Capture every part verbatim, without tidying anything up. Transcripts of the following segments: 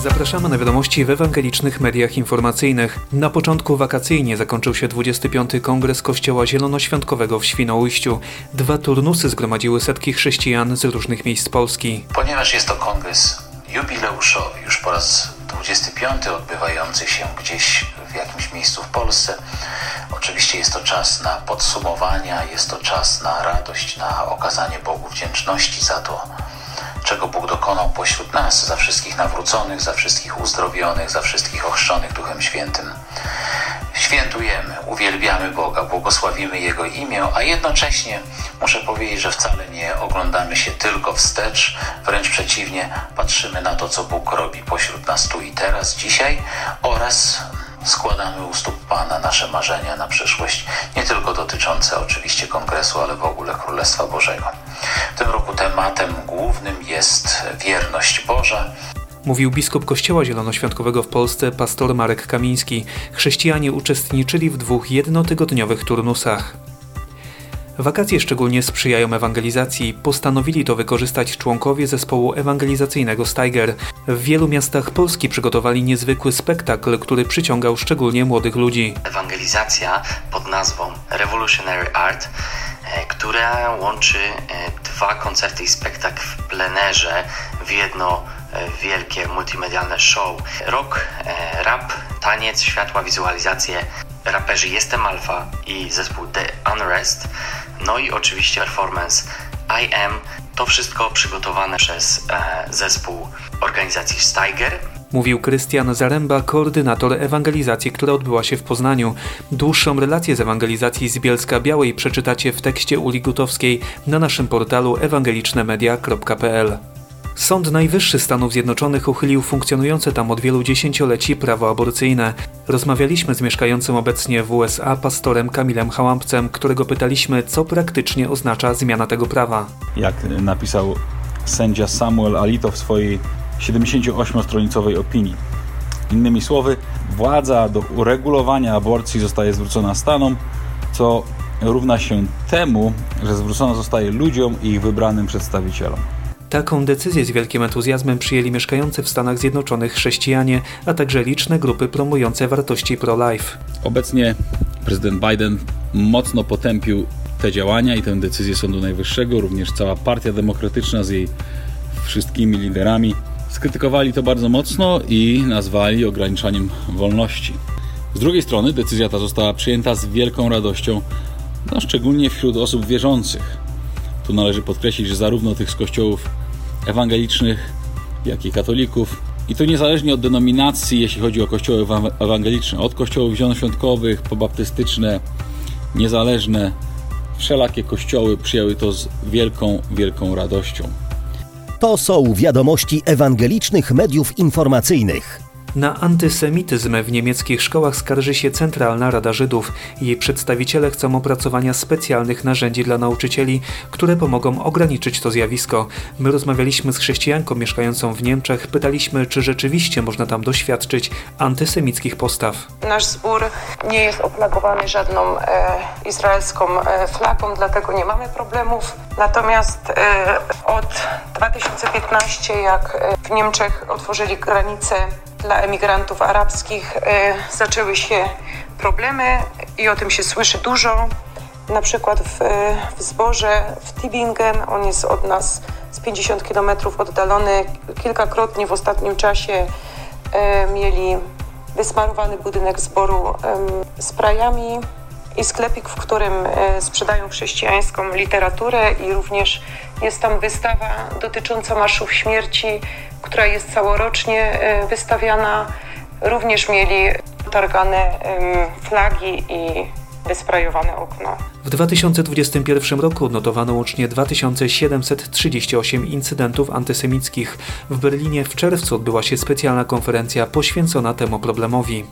Zapraszamy na wiadomości w ewangelicznych mediach informacyjnych. Na początku wakacyjnie zakończył się dwudziesty piąty Kongres Kościoła Zielonoświątkowego w Świnoujściu. Dwa turnusy zgromadziły setki chrześcijan z różnych miejsc Polski. Ponieważ jest to kongres jubileuszowy, już po raz dwudziesty piąty odbywający się gdzieś w jakimś miejscu w Polsce, oczywiście jest to czas na podsumowania, jest to czas na radość, na okazanie Bogu wdzięczności za to, czego Bóg dokonał pośród nas, za wszystkich nawróconych, za wszystkich uzdrowionych, za wszystkich ochrzczonych Duchem Świętym. Świętujemy, uwielbiamy Boga, błogosławimy Jego imię, a jednocześnie muszę powiedzieć, że wcale nie oglądamy się tylko wstecz, wręcz przeciwnie, patrzymy na to, co Bóg robi pośród nas tu i teraz, dzisiaj oraz składamy u stóp Pana nasze marzenia na przyszłość, nie tylko dotyczące oczywiście kongresu, ale w ogóle Królestwa Bożego. W tym roku tematem głównym jest wierność Boża. Mówił biskup Kościoła Zielonoświątkowego w Polsce pastor Marek Kamiński. Chrześcijanie uczestniczyli w dwóch jednotygodniowych turnusach. Wakacje szczególnie sprzyjają ewangelizacji. Postanowili to wykorzystać członkowie zespołu ewangelizacyjnego Steiger. W wielu miastach Polski przygotowali niezwykły spektakl, który przyciągał szczególnie młodych ludzi. Ewangelizacja pod nazwą Revolutionary Art, która łączy dwa koncerty i spektakl w plenerze w jedno wielkie multimedialne show. Rock, rap, taniec, światła, wizualizacje, raperzy Jestem Alfa i zespół The Unrest, no i oczywiście performance I Am. To wszystko przygotowane przez e, zespół organizacji Steiger. Mówił Krystian Zaręba, koordynator ewangelizacji, która odbyła się w Poznaniu. Dłuższą relację z ewangelizacji z Bielska-Białej przeczytacie w tekście Uli Gutowskiej na naszym portalu ewangeliczne media kropka p l. Sąd Najwyższy Stanów Zjednoczonych uchylił funkcjonujące tam od wielu dziesięcioleci prawo aborcyjne. Rozmawialiśmy z mieszkającym obecnie w U S A pastorem Kamilem Hałampcem, którego pytaliśmy, co praktycznie oznacza zmiana tego prawa. Jak napisał sędzia Samuel Alito w swojej siedemdziesięcioośmiostronicowej opinii. Innymi słowy, władza do uregulowania aborcji zostaje zwrócona Stanom, co równa się temu, że zwrócona zostaje ludziom i ich wybranym przedstawicielom. Taką decyzję z wielkim entuzjazmem przyjęli mieszkający w Stanach Zjednoczonych chrześcijanie, a także liczne grupy promujące wartości pro-life. Obecnie prezydent Biden mocno potępił te działania i tę decyzję Sądu Najwyższego. Również cała Partia Demokratyczna z jej wszystkimi liderami skrytykowali to bardzo mocno i nazwali ograniczaniem wolności. Z drugiej strony decyzja ta została przyjęta z wielką radością, no, szczególnie wśród osób wierzących. Tu należy podkreślić, że zarówno tych z kościołów ewangelicznych, jak i katolików, i to niezależnie od denominacji, jeśli chodzi o kościoły ewangeliczne, od kościołów zielonoświątkowych po baptystyczne, niezależne, wszelakie kościoły przyjęły to z wielką, wielką radością. To są wiadomości ewangelicznych mediów informacyjnych. Na antysemityzm w niemieckich szkołach skarży się Centralna Rada Żydów. Jej przedstawiciele chcą opracowania specjalnych narzędzi dla nauczycieli, które pomogą ograniczyć to zjawisko. My rozmawialiśmy z chrześcijanką mieszkającą w Niemczech, pytaliśmy, czy rzeczywiście można tam doświadczyć antysemickich postaw. Nasz zbór nie jest oplagowany żadną e, izraelską e, flagą, dlatego nie mamy problemów. Natomiast e, od dwa tysiące piętnastego, jak e, w Niemczech otworzyli granice dla emigrantów arabskich, e, zaczęły się problemy i o tym się słyszy dużo. Na przykład w, w Zborze, w Tübingen, on jest od nas z pięćdziesiąt kilometrów oddalony. Kilkakrotnie w ostatnim czasie e, mieli wysmarowany budynek zboru e, sprayami i sklepik, w którym e, sprzedają chrześcijańską literaturę i również jest tam wystawa dotycząca Marszów Śmierci, która jest całorocznie e, wystawiana. Również mieli targane e, flagi i wysprajowane okna. W dwa tysiące dwudziestym pierwszym roku odnotowano łącznie dwa tysiące siedemset trzydzieści osiem incydentów antysemickich. W Berlinie w czerwcu odbyła się specjalna konferencja poświęcona temu problemowi.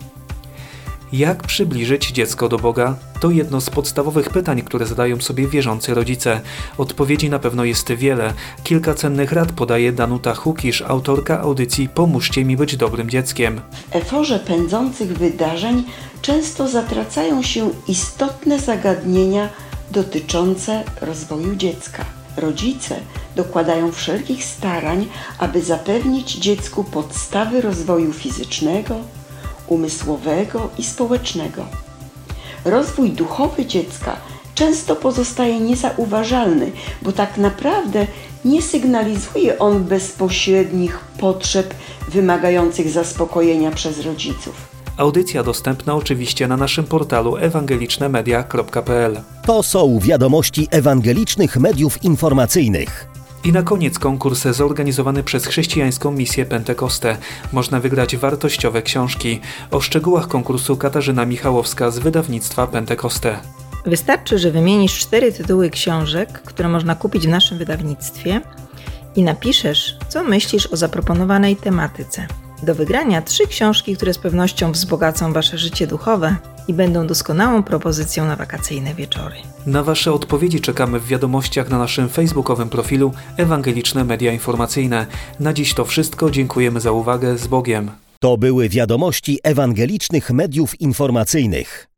Jak przybliżyć dziecko do Boga? To jedno z podstawowych pytań, które zadają sobie wierzący rodzice. Odpowiedzi na pewno jest wiele. Kilka cennych rad podaje Danuta Hukisz, autorka audycji Pomóżcie mi być dobrym dzieckiem. W eforze pędzących wydarzeń często zatracają się istotne zagadnienia dotyczące rozwoju dziecka. Rodzice dokładają wszelkich starań, aby zapewnić dziecku podstawy rozwoju fizycznego, umysłowego i społecznego. Rozwój duchowy dziecka często pozostaje niezauważalny, bo tak naprawdę nie sygnalizuje on bezpośrednich potrzeb wymagających zaspokojenia przez rodziców. Audycja dostępna oczywiście na naszym portalu ewangeliczne media kropka p l. To są wiadomości ewangelicznych mediów informacyjnych. I na koniec konkurs zorganizowany przez Chrześcijańską Misję Pentekoste. Można wygrać wartościowe książki. O szczegółach konkursu Katarzyna Michałowska z wydawnictwa Pentekoste. Wystarczy, że wymienisz cztery tytuły książek, które można kupić w naszym wydawnictwie i napiszesz, co myślisz o zaproponowanej tematyce. Do wygrania trzy książki, które z pewnością wzbogacą Wasze życie duchowe i będą doskonałą propozycją na wakacyjne wieczory. Na Wasze odpowiedzi czekamy w wiadomościach na naszym facebookowym profilu Ewangeliczne Media Informacyjne. Na dziś to wszystko. Dziękujemy za uwagę. Z Bogiem. To były wiadomości ewangelicznych mediów informacyjnych.